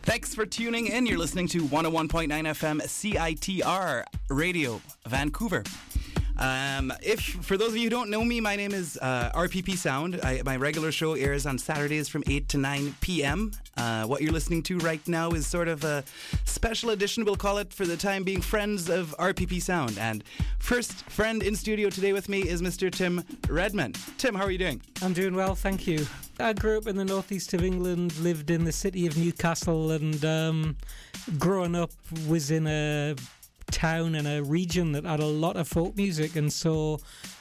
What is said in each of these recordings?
Thanks for tuning in. You're listening to 101.9 FM CITR Radio, Vancouver. If for those of you who don't know me, my name is RPP Sound. My regular show airs on Saturdays from 8 to 9 p.m. What you're listening to right now is sort of a special edition, we'll call it for the time being, Friends of RPP Sound. And first friend in studio today with me is Mr. Tim Redman. Tim, how are you doing? I'm doing well, thank you. I grew up in the northeast of England, lived in the city of Newcastle, and growing up was in a town and a region that had a lot of folk music. And so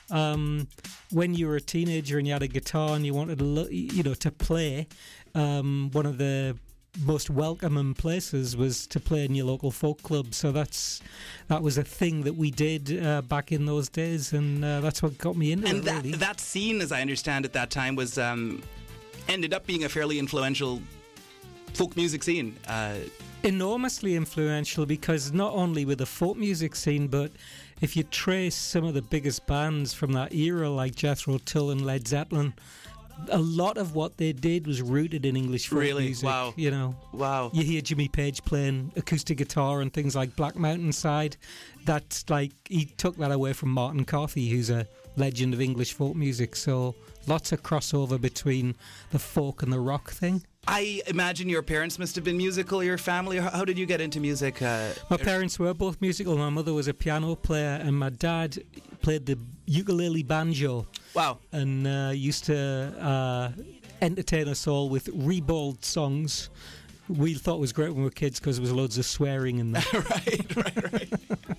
when you were a teenager and you had a guitar and you wanted to play, one of the most welcoming places was to play in your local folk club. So that was a thing that we did back in those days, and that's what got me into it. And that scene, as I understand at that time, was ended up being a fairly influential folk music scene. Enormously influential, because not only with the folk music scene, but if you trace some of the biggest bands from that era, like Jethro Tull and Led Zeppelin, a lot of what they did was rooted in English folk music. Wow. Wow. You hear Jimmy Page playing acoustic guitar and things like Black Mountainside. That's like, he took that away from Martin Carthy, who's a legend of English folk music. So lots of crossover between the folk and the rock thing. I imagine your parents must have been musical, your family. How did you get into music? My parents were both musical. My mother was a piano player and my dad played the ukulele banjo. Wow. And used to entertain us all with ribald songs. We thought it was great when we were kids because there was loads of swearing in there. Right.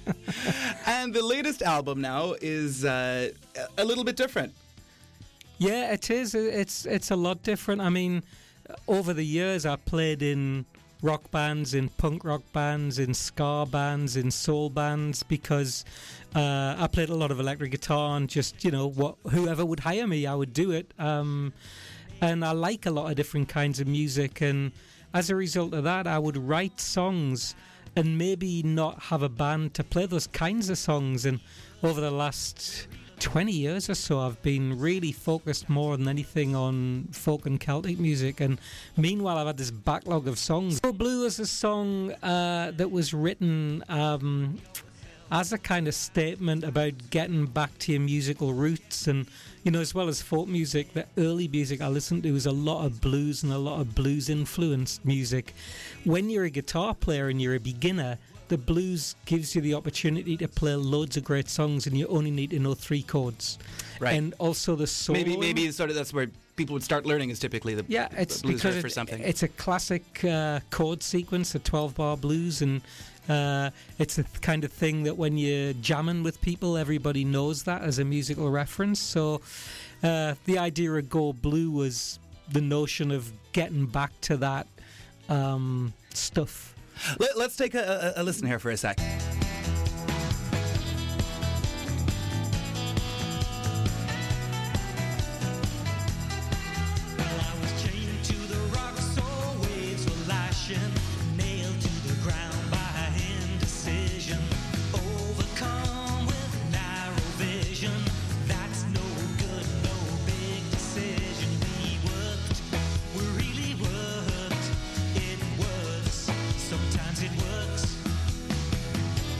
And the latest album now is a little bit different. Yeah, it is. It's a lot different. I mean, over the years I played in rock bands, in punk rock bands, in ska bands, in soul bands, because I played a lot of electric guitar and just, whoever would hire me, I would do it. And I like a lot of different kinds of music, and as a result of that, I would write songs and maybe not have a band to play those kinds of songs. And over the last 20 years or so, I've been really focused more than anything on folk and Celtic music, and meanwhile I've had this backlog of songs. So Blue is a song that was written as a kind of statement about getting back to your musical roots. And as well as folk music, the early music I listened to was a lot of blues and a lot of blues influenced music. When you're a guitar player and you're a beginner, the blues gives you the opportunity to play loads of great songs, and you only need to know 3 chords. Right. And also the solo. Maybe sort of that's where people would start learning, is typically the it's the blues because riff or something. It's a classic chord sequence, a 12-bar blues, and it's the kind of thing that when you're jamming with people, everybody knows that as a musical reference. So the idea of Go Blue was the notion of getting back to that stuff. Let's take a listen here for a sec. Sometimes it works.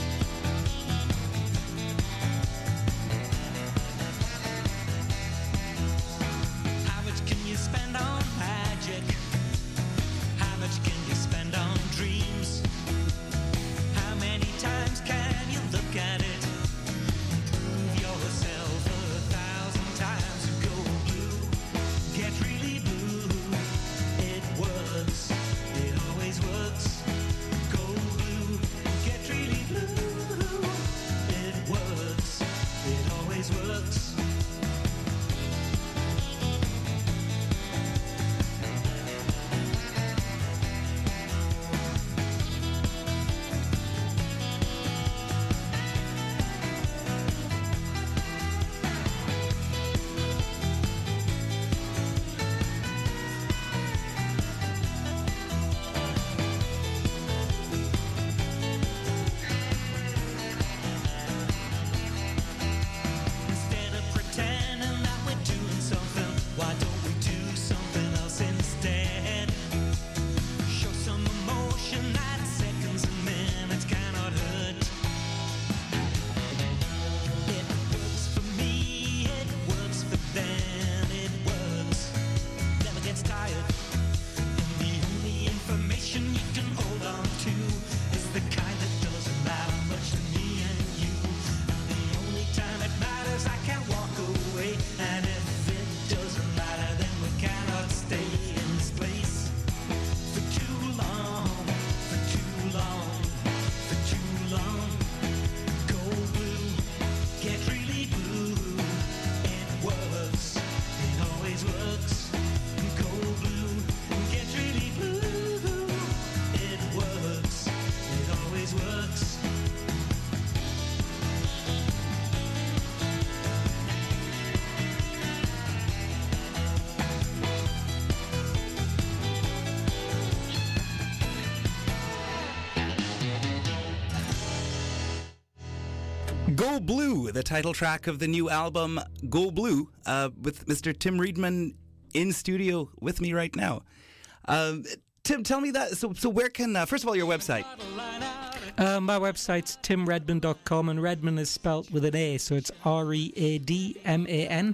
Go Blue, the title track of the new album Go Blue, with Mr. Tim Reedman in studio with me right now. Tim, tell me that. So where can, first of all, your website? My website's timredman.com, and Redman is spelt with an A, so it's READMAN.com.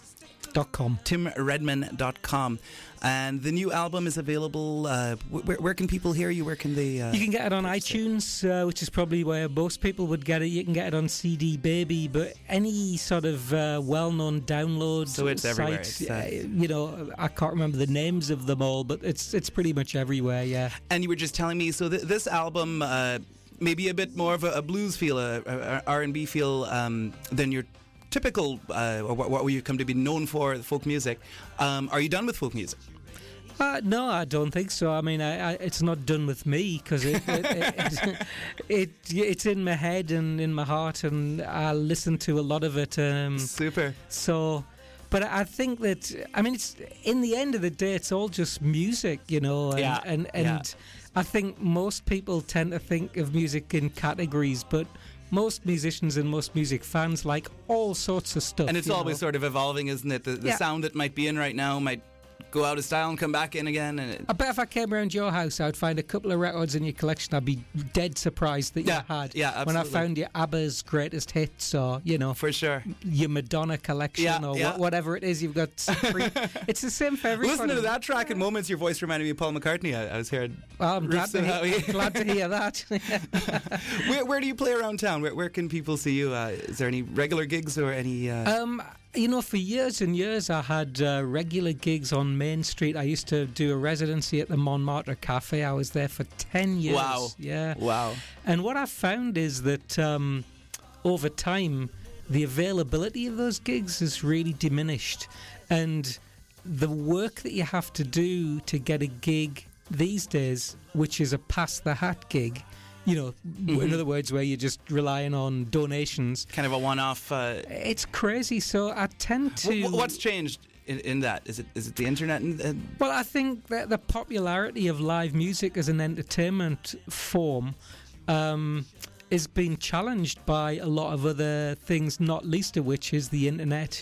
timredman.com. And the new album is available. Where can people hear you? Where can they? You can get it on iTunes, which is probably where most people would get it. You can get it on CD Baby, but any sort of well-known download so it's everywhere. Site, I can't remember the names of them all, but it's pretty much everywhere. Yeah. And you were just telling me, so this album maybe a bit more of a blues feel, a R&B feel than your typical, or what you come to be known for, folk music. Are you done with folk music? No, I don't think so. I mean, it's not done with me because it's in my head and in my heart, and I listen to a lot of it. Super. So, but I think that, I mean, it's in the end of the day, it's all just music, and I think most people tend to think of music in categories, but most musicians and most music fans like all sorts of stuff. And it's always sort of evolving, isn't it? The sound that might be in right now might go out of style and come back in again. And I bet if I came around your house, I'd find a couple of records in your collection I'd be dead surprised that you had. Yeah, absolutely. When I found your ABBA's greatest hits, or, for sure, your Madonna collection, or whatever it is you've got. It's the same for everybody. Listening to that track in moments, your voice reminded me of Paul McCartney. I was hearing. Well, I'm glad to hear that. Where do you play around town? Where can people see you? Is there any regular gigs or any? For years and years, I had regular gigs on Main Street. I used to do a residency at the Montmartre Cafe. I was there for 10 years. Wow. Yeah. Wow. And what I found is that over time, the availability of those gigs has really diminished. And the work that you have to do to get a gig these days, which is a pass-the-hat gig, in other words, where you're just relying on donations. Kind of a one-off. It's crazy. So I tend to. What's changed in that? Is it the internet? Well, I think that the popularity of live music as an entertainment form is being challenged by a lot of other things, not least of which is the internet,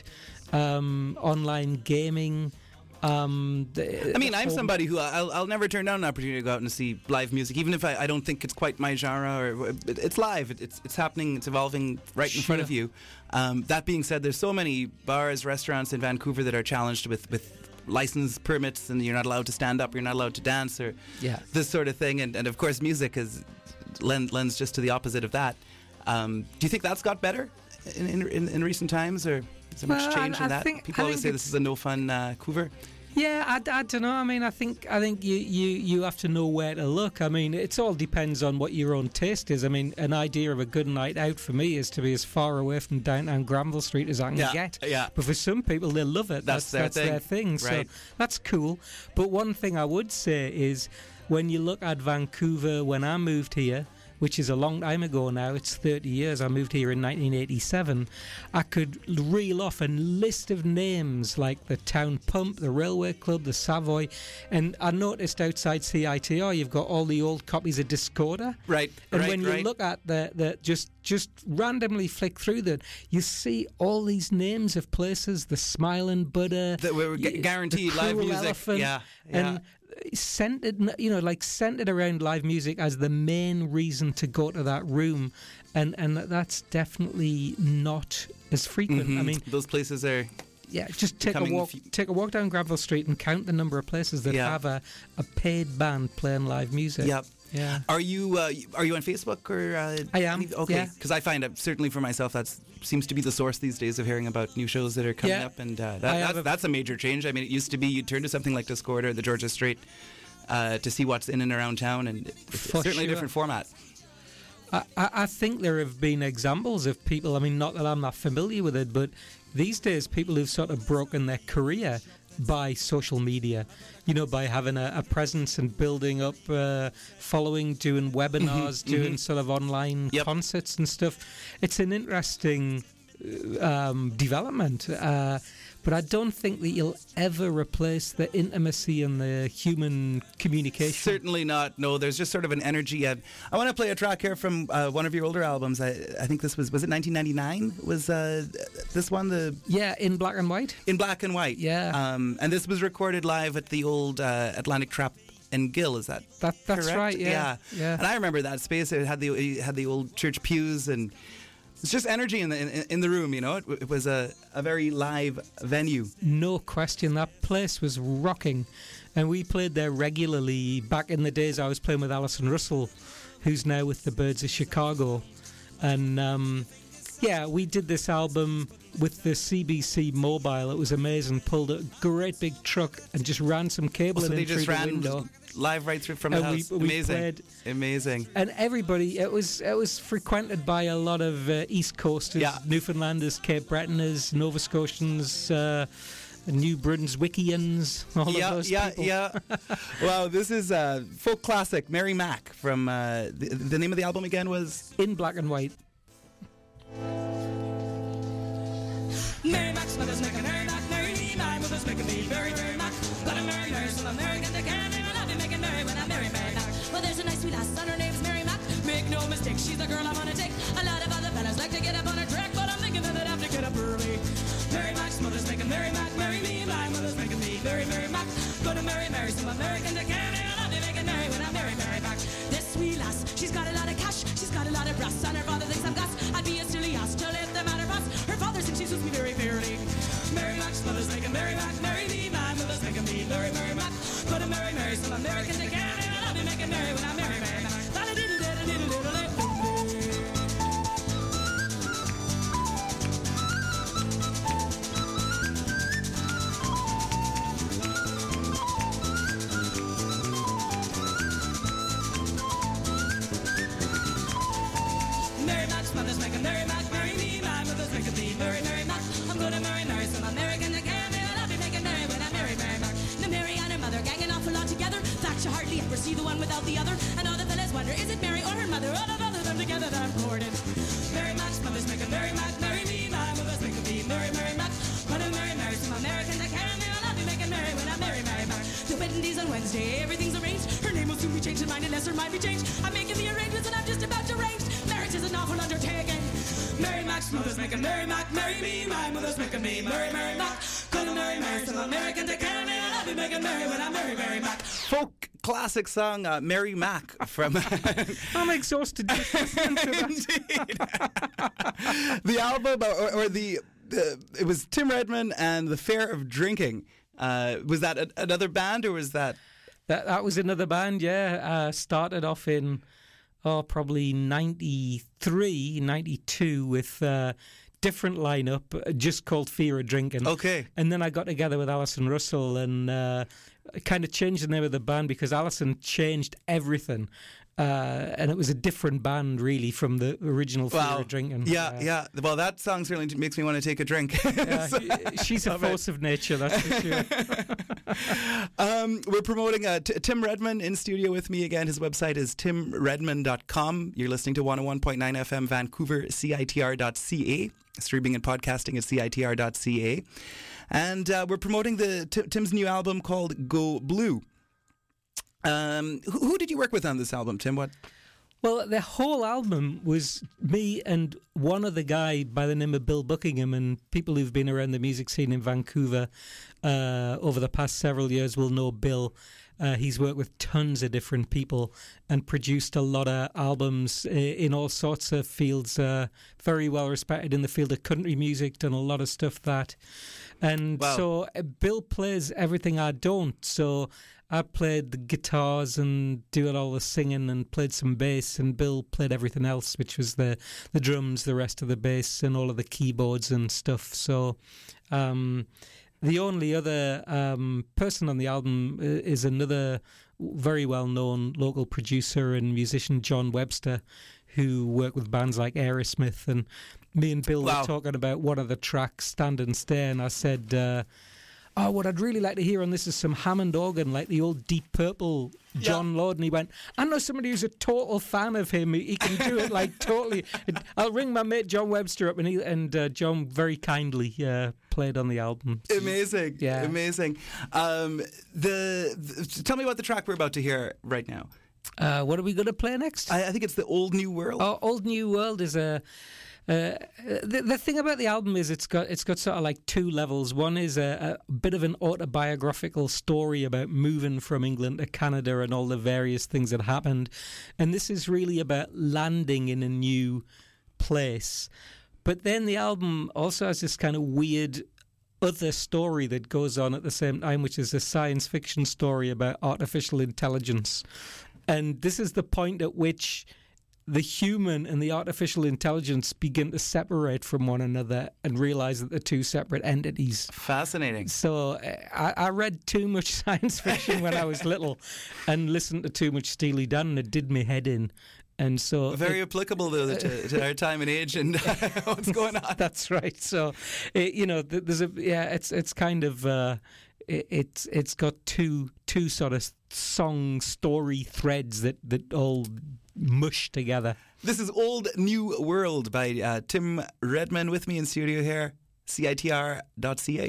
online gaming. I'm somebody who I'll never turn down an opportunity to go out and see live music, even if I don't think it's quite my genre. Or it's live, it's happening, it's evolving right in front of you. That being said, there's so many bars, restaurants in Vancouver that are challenged with license permits, and you're not allowed to stand up, you're not allowed to dance, or this sort of thing. And of course, music lends just to the opposite of that. Do you think that's got better in recent times, or is there much change in that? People always say this is a no fun Vancouver. Yeah, I don't know. I mean, I think you have to know where to look. I mean, it all depends on what your own taste is. I mean, an idea of a good night out for me is to be as far away from downtown Granville Street as I can get. Yeah. But for some people, they love it. That's their thing. Right. So that's cool. But one thing I would say is, when you look at Vancouver, when I moved here, which is a long time ago now, it's 30 years, I moved here in 1987, I could reel off a list of names like the Town Pump, the Railway Club, the Savoy, and I noticed outside CITR you've got all the old copies of Discorder. Right. And when you look at the just randomly flick through that, you see all these names of places, the Smiling Buddha, that were guaranteed the live music. Elephant, yeah. And centered around live music as the main reason to go to that room, and that's definitely not as frequent. Mm-hmm. I mean, those places are. Yeah, just take a walk down Granville Street and count the number of places that have a paid band playing live music. Yep. Yeah. Are you on Facebook or? I am. Okay. Because I find certainly for myself that seems to be the source these days of hearing about new shows that are coming up, and that's a major change. I mean, it used to be you'd turn to something like Discord or the Georgia Strait to see what's in and around town, and it's certainly a different format. I think there have been examples of people, I mean, not that I'm not familiar with it, but these days people who've sort of broken their career by social media, by having a presence and building up following, doing webinars, doing sort of online concerts and stuff. It's an interesting development. But I don't think that you'll ever replace the intimacy and the human communication. Certainly not. No, there's just sort of an energy. I want to play a track here from one of your older albums. I think this was it 1999? Was this one Yeah, In Black and White. In Black and White. Yeah. And this was recorded live at the old Atlantic Trap in Gill. Is that that's correct? right? Yeah. And I remember that space. It had the old church pews and. It's just energy in the room, you know. It was a very live venue. No question, that place was rocking, and we played there regularly. Back in the days, I was playing with Alison Russell, who's now with the Birds of Chicago, and we did this album with the CBC Mobile. It was amazing. Pulled a great big truck and just ran some cable in through the window. Live right through from the house. Amazing. And everybody, it was frequented by a lot of East Coasters, Newfoundlanders, Cape Bretoners, Nova Scotians, New Brunswickians, all of those people. Yeah. Wow, this is folk classic, Mary Mac from, the name of the album again was? In Black and White. Mary Mac's mother's making Mary Mac, Mary me, my mother's making me very, very Mac. Got a Mary, Mary, some American they can, and I'll be making Mary when I marry Mary Mac. Well, there's a nice sweet lass, and her name's Mary Mac. Make no mistake, she's the girl I wanna take. A lot of other fellas like to get up on her track, but I'm thinking that I'd have to get up early. Mary Mac's mother's making Mary Mac, Mary me, my mother's making me very, very Mac. Got a Mary, Mary, some American they can, and I'll be making Mary when I marry Mary Mac. This sweet lass, she's got a lot of cash, she's got a lot of brass, and her father thinks I'm gas. I'd be a silly ass to let the matter pass. Her father thinks she suits me very fairly. Mary Mac's mother's making Mary Mac, Mary me, my mother's making me very, very Mac. Got a Mary, Mary, some American they can, and I'll be making Mary when I marry Mary Mac. Mary Mac's mother's making Mary Mac, Mary me, my mother's making me very, very Mac. I'm gonna marry Mary, some American that can, and I'll be making Mary when I marry Mary Mac. Now Mary and her mother gang an awful lot together. Fact you hardly ever see the one without the other. And all the fellas wonder, is it Mary or her mother? All of them together that I'm courting. Mary Mac's mother's making Mary Mac, Mary me, my mother's making me Mary, Mary Mac. Gonna marry Mary, some American that can, and I'll be making Mary when I marry Mary Mac. The wedding day's on Wednesday, everything's arranged. Her name will soon be changed and mine unless her mind be changed. I'm making the arrangements and I'm just about to arrange. Marriage is an awful undertaking. Mary Mac's mother's making Mary Mac, Mary me, my mother's making me Mary, Mary Mac. Gonna marry Mary, some American to can, and I'll be making Mary when I marry Mary Mac. Folk classic song, Mary Mac from... I'm exhausted just listening to that. Indeed. The album, or the... it was Tim Redman and The Fair of Drinking. Was that another band, or was that... That was another band, yeah. Started off in... probably 93, 92 with different lineup, just called Fear of Drinking. Okay. And then I got together with Alison Russell and kind of changed the name of the band because Alison changed everything. And it was a different band, really, from the original Fear of Drinking. Yeah. Well, that song certainly makes me want to take a drink. She's a force of nature, that's for sure. We're promoting Tim Redman in studio with me again. His website is timredman.com. You're listening to 101.9 FM Vancouver, CITR.ca. Streaming and podcasting at CITR.ca. And we're promoting Tim's new album called Go Blue. Who did you work with on this album, Tim? What? Well, the whole album was me and one other guy by the name of Bill Buckingham, and people who've been around the music scene in Vancouver over the past several years will know Bill. He's worked with tons of different people and produced a lot of albums in all sorts of fields. Very well respected in the field of country music, done a lot of stuff that. And so Bill plays everything I don't. So I played the guitars and doing all the singing and played some bass, and Bill played everything else, which was the drums, the rest of the bass, and all of the keyboards and stuff. So the only other person on the album is another very well-known local producer and musician, John Webster, who worked with bands like Aerosmith. And me and Bill were talking about one of the tracks, Stand and Stare, and I said... oh, what I'd really like to hear on this is some Hammond organ, like the old Deep Purple John Lord. And he went, I know somebody who's a total fan of him. He can do it like totally. I'll ring my mate John Webster up, and John very kindly played on the album. Amazing. Yeah. Amazing. Tell me about the track we're about to hear right now. What are we going to play next? I think it's the Old New World. Oh, Old New World is a. The thing about the album is it's got sort of like two levels. One is a bit of an autobiographical story about moving from England to Canada and all the various things that happened, and this is really about landing in a new place. But then the album also has this kind of weird other story that goes on at the same time, which is a science fiction story about artificial intelligence. And this is the point at which the human and the artificial intelligence begin to separate from one another and realize that they're two separate entities. Fascinating. So I read too much science fiction when I was little and listened to too much Steely Dan, and it did me head in. And so very applicable though to our time and age and what's going on. That's right. So there's it's kind of it's got two sort of song story threads that all mush together. This is Old New World by Tim Redman with me in studio here, CITR.ca.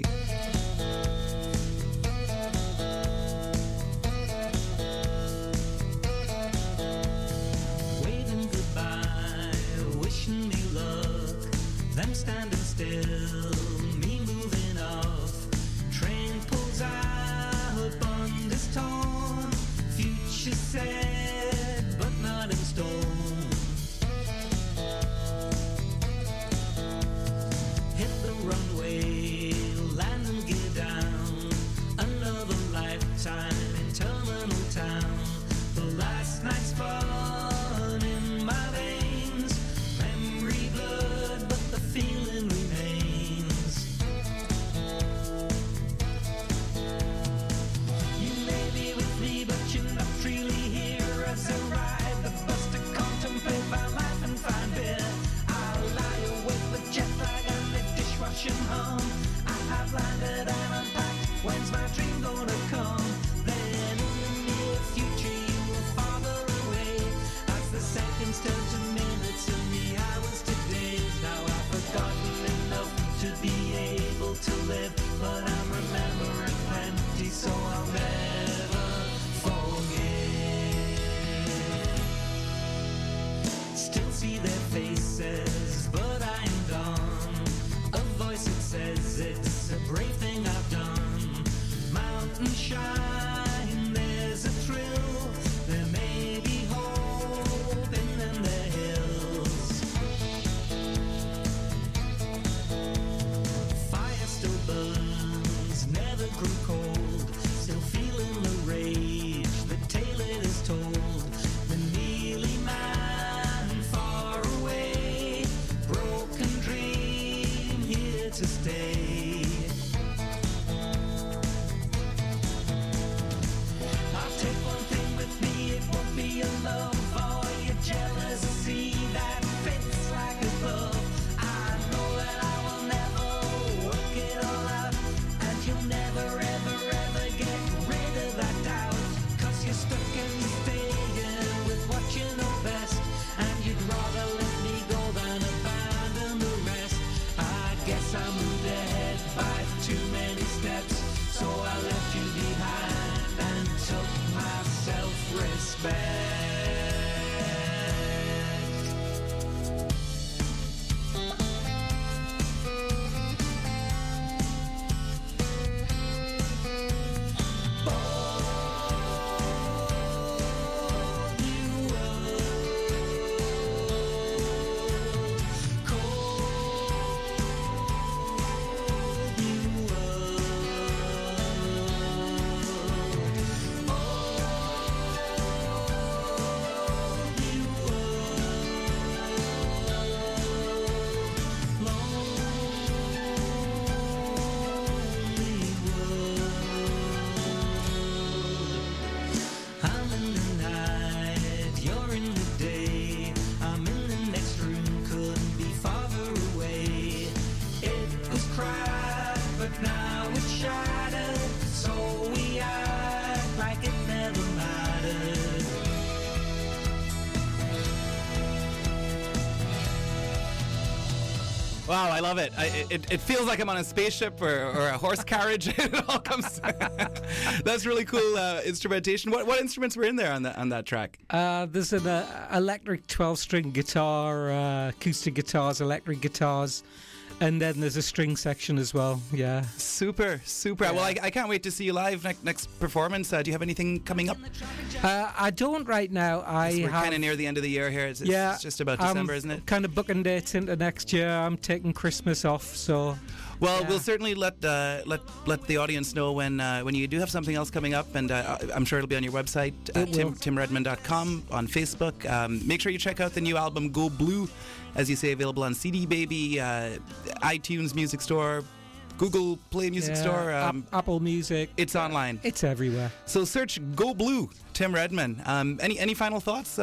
Waving goodbye, wishing me luck, them standing still, me moving off. Train pulls out, bond is torn, future said, but not in stone. Hit the runway, land and get down. Another lifetime in terminal town. The last night's fun in my veins. Memory blurred, but the feeling remains. You may be with me, but you're not really here as I ride the bus to contemplate my life and find beer. I'll lie awake with jet lag and the dishwashing hum. I have landed and unpacked. When's my dream gonna come? Then in the near future you will farther away as the seconds turn to minutes and the hours to days. Now I've forgotten enough to be able to live, but I'm remembering plenty, so I'll never forget. Still see their faces, but I am gone. A voice that says it's a brave thing I've done. Mountain shine, there's a thrill. There may be hope in them, the hills. Fire still burns, never grew cold. Still feeling the rage, the tale it is told. The Neely man far away, broken dream here to stay. I'll take one thing with me, it won't be your love or your jealousy that fits like a glove. I know that I will never work it all out, and you'll never ever ever get rid of that doubt. 'Cause you're stuck and staying with what you know best, and you'd rather let me go than abandon the rest. I guess I moved ahead by too many steps, so I left you behind and took my self-respect. I'm in the night, you're in the day. I'm in the next room, couldn't be farther away. It was cracked, but now it's shattered. Wow, I love it. It feels like I'm on a spaceship or a horse carriage. It all comes. That's really cool instrumentation. What instruments were in there on that track? There's an electric 12-string guitar, acoustic guitars, electric guitars, and then there's a string section as well. Yeah. Super. Yeah. Well, I can't wait to see you live next performance. Do you have anything coming up? I don't right now. We're kind of near the end of the year here. It's just about December, isn't it? Kind of booking dates into next year. I'm taking Christmas off, so. Well, yeah. We'll certainly let the audience know when you do have something else coming up, and I'm sure it'll be on your website, timredmond.com, on Facebook. Make sure you check out the new album, Go Blue, as you say, available on CD Baby, iTunes Music Store, Google Play Music Store. Apple Music. It's online. It's everywhere. So search Go Blue, Tim Redman. Any final thoughts?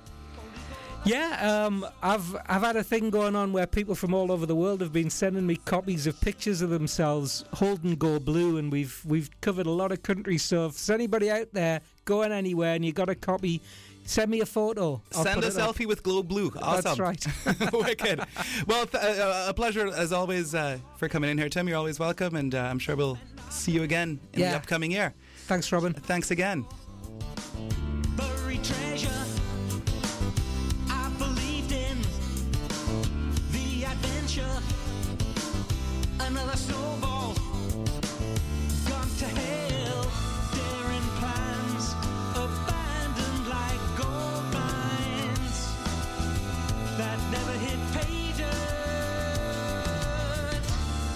Yeah, I've had a thing going on where people from all over the world have been sending me copies of pictures of themselves holding Go Blue, and we've covered a lot of countries. So if there's anybody out there going anywhere and you got a copy, send me a photo. Send a selfie with Glow Blue. Awesome. That's right. Wicked. Well, a pleasure as always for coming in here, Tim. You're always welcome, and I'm sure we'll see you again in the upcoming year. Thanks, Robin. Thanks again. Buried treasure. I believed in the adventure. Another snowball gone to hell. Daring plans abandoned like gold mines that never hit pay dirt.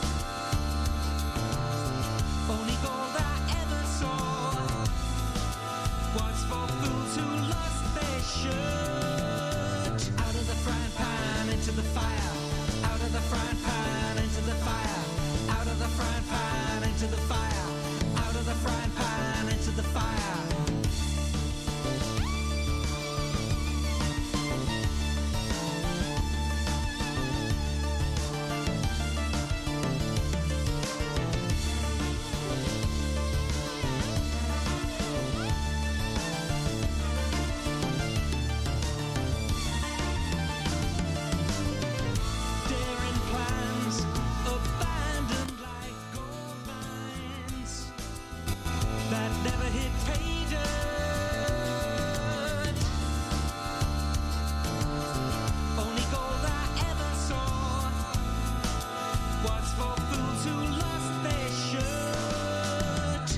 Only gold I ever saw was for fools who lost their shirt. Out of the frying pan into the fire. Out of the frying pan into the fire. Out of the frying pan into the fire. Out of the frying pan into the fire. Daring plans abandoned like gold mines that never hit pay dirt. Only gold I ever saw was for fools who lost their shirt.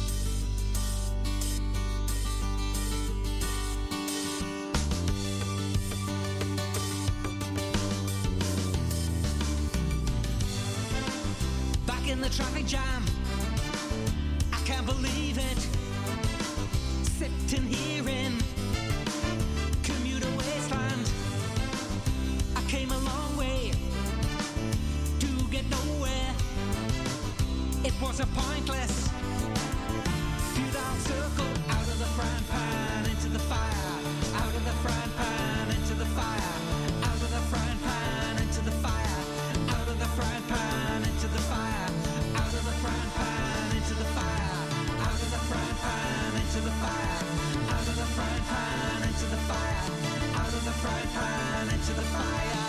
Back in the traffic jam, I can't believe it. Sitting here in commuter wasteland. I came a long way to get nowhere. It was a pointless, futile circle. Out of the frying pan into the fire. Out of the frying pan into the fire. Out of the frying pan into the fire. Out of the frying pan into the fire. Out of the frying pan into the fire. Out of the frying pan into the fire. Out of the frying pan into the fire. Out of the frying pan into the fire.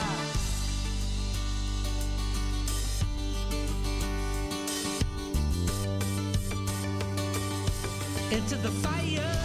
Into the fire.